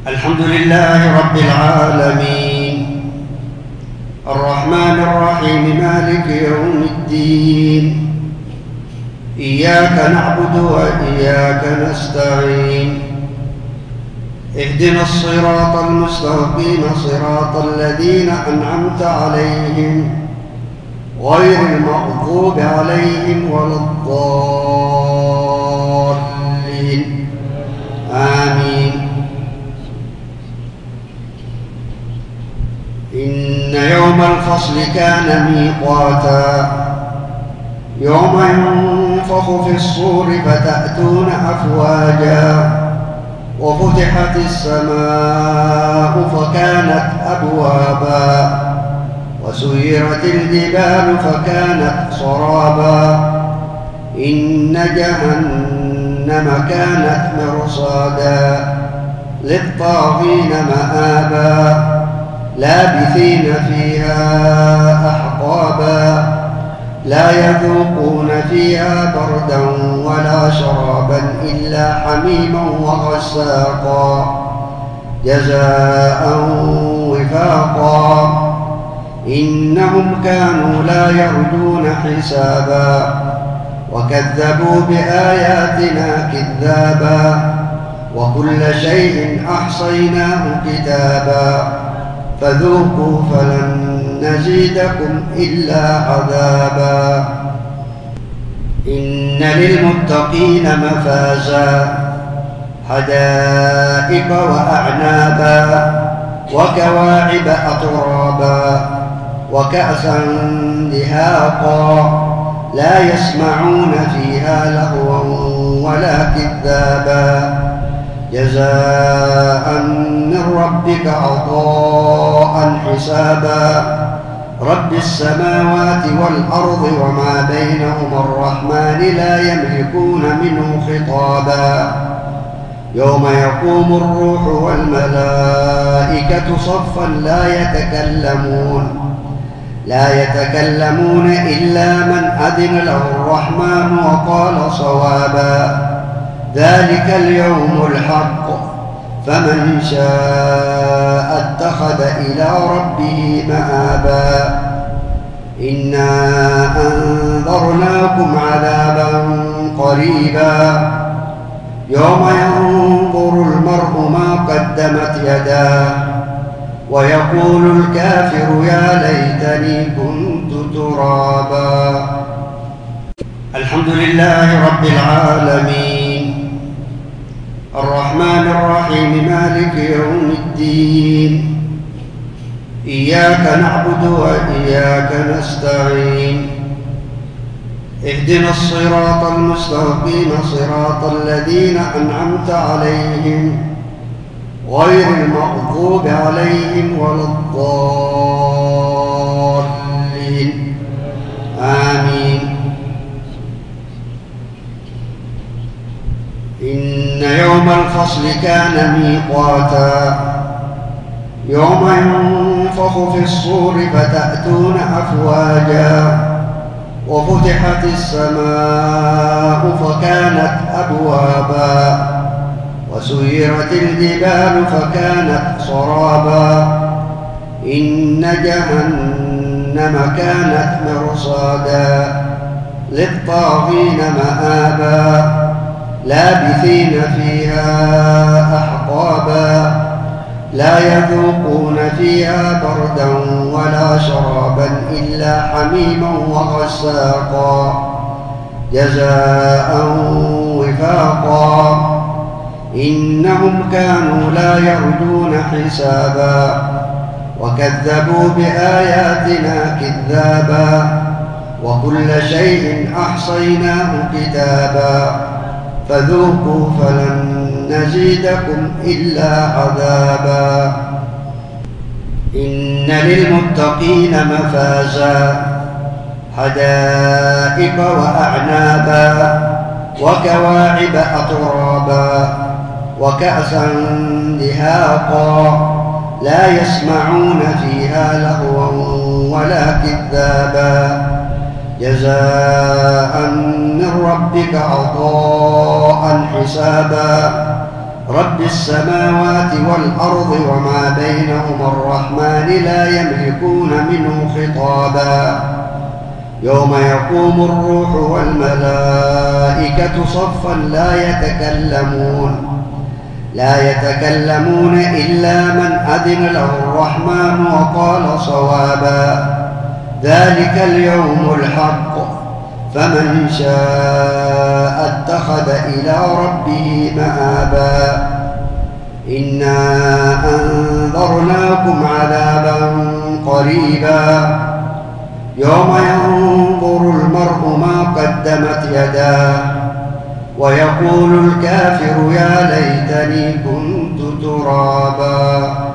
الحمد لله رب العالمين الرحمن الرحيم مالك يوم الدين إياك نعبد وإياك نستعين اهدنا الصراط المستقيم صراط الذين أنعمت عليهم غير المغضوب عليهم ولا الضالين آمين. إن يوم الفصل كان ميقاتا يوم ينفخ في الصور فتأتون أفواجا وفتحت السماء فكانت أبوابا وسيرت الجبال فكانت سرابا إن جهنم كانت مرصادا للطاغين مآبا لابثين فيها أحقابا لا يذوقون فيها بردا ولا شرابا إلا حميما وغساقا جزاء وفاقا إنهم كانوا لا يرجون حسابا وكذبوا بآياتنا كذابا وكل شيء أحصيناه كتابا فذوقوا فلن نزيدكم إلا عذابا. إن للمتقين مفازا حدائق وأعنابا وكواعب أترابا وكأسا دهاقا لا يسمعون فيها لغوا ولا كذابا جزاء من ربك عطاء حسابا رب السماوات والأرض وما بينهما الرحمن لا يملكون منه خطابا يوم يقوم الروح والملائكة صفا لا يتكلمون إلا من أذن له الرحمن وقال صوابا ذلك اليوم الحق فمن شاء اتخذ إلى ربه مآبا إنا أنذرناكم عذابا قريبا يوم ينظر المرء ما قدمت يداه ويقول الكافر يا ليتني كنت ترابا. الحمد لله رب العالمين الرحمن الرحيم مالك يوم الدين إياك نعبد وإياك نستعين اهدنا الصراط المستقيم صراط الذين أنعمت عليهم غير المغضوب عليهم ولا الضالين آمين. إن يوم الفصل كان ميقاتا يوم ينفخ في الصور فتأتون أفواجا وفتحت السماء فكانت أبوابا وسيرت الجبال فكانت سرابا إن جهنم كانت مرصادا للطاغين مآبا لابثين فيها أحقابا لا يذوقون فيها بردا ولا شرابا إلا حميما وغساقا جزاء وفاقا إنهم كانوا لا يرجون حسابا وكذبوا بآياتنا كذابا وكل شيء أحصيناه كتابا فذوقوا فلن نزيدكم إلا عذابا. إن للمتقين مفازا حدائق وأعنابا وكواعب أترابا وكأسا دهاقا لا يسمعون فيها لغوا ولا كذابا جزاء من ربك عطاء حسابا رب السماوات والأرض وما بينهما الرحمن لا يملكون منه خطابا يوم يقوم الروح والملائكة صفا لا يتكلمون إلا من أذن له الرحمن وقال صوابا ذلك اليوم الحق فمن شاء اتخذ إلى ربه مآبا إنا أنذرناكم عذابا قريبا يوم ينظر المرء ما قدمت يداه ويقول الكافر يا ليتني كنت ترابا.